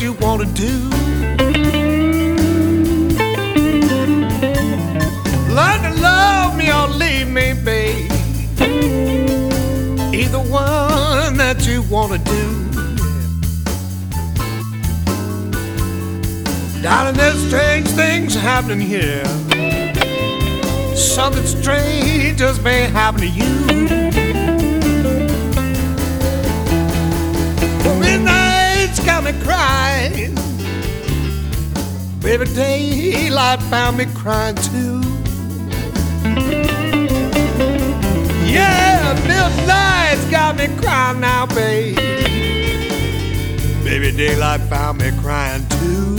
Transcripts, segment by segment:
you wanna do. Learn to love me or leave me, babe. Either one that you wanna do. Darling, there's strange things happening here. Something strange just may happen to you. Midnight's got me crying. Baby, daylight found me crying too. Yeah, midnight's got me crying now, babe. Baby, daylight found me crying too.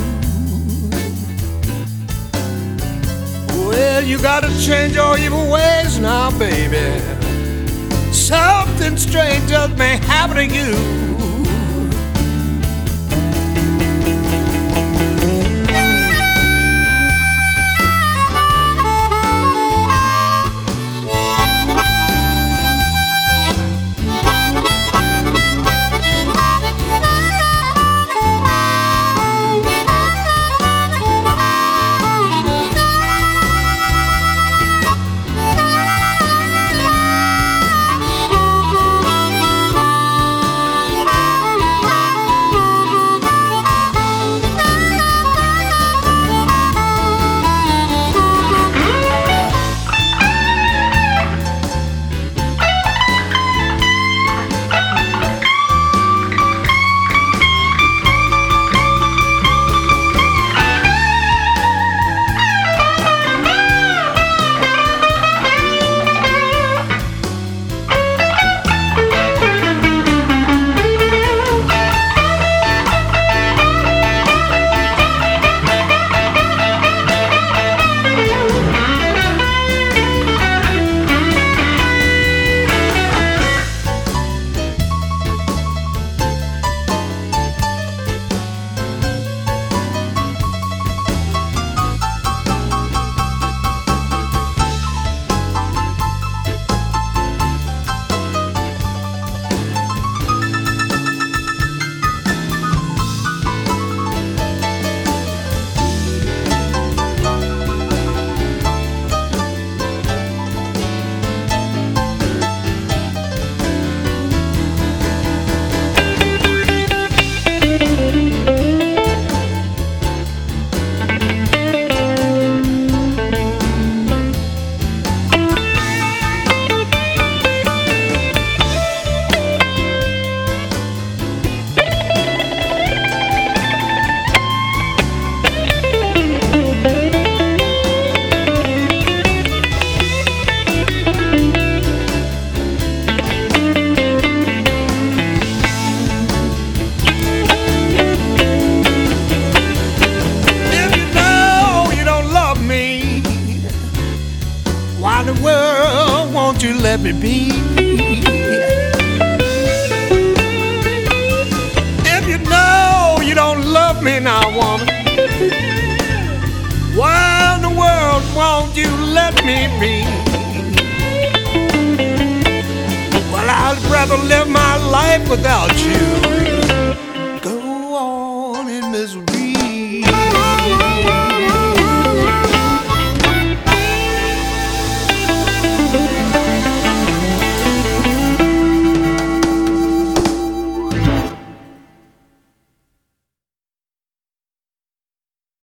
Well, you gotta change your evil ways now, baby. Something strange just may happen to you. Why in the world won't you let me be? If you know you don't love me now, woman, why in the world won't you let me be? Well, I'd rather live my life without you. Go on in misery.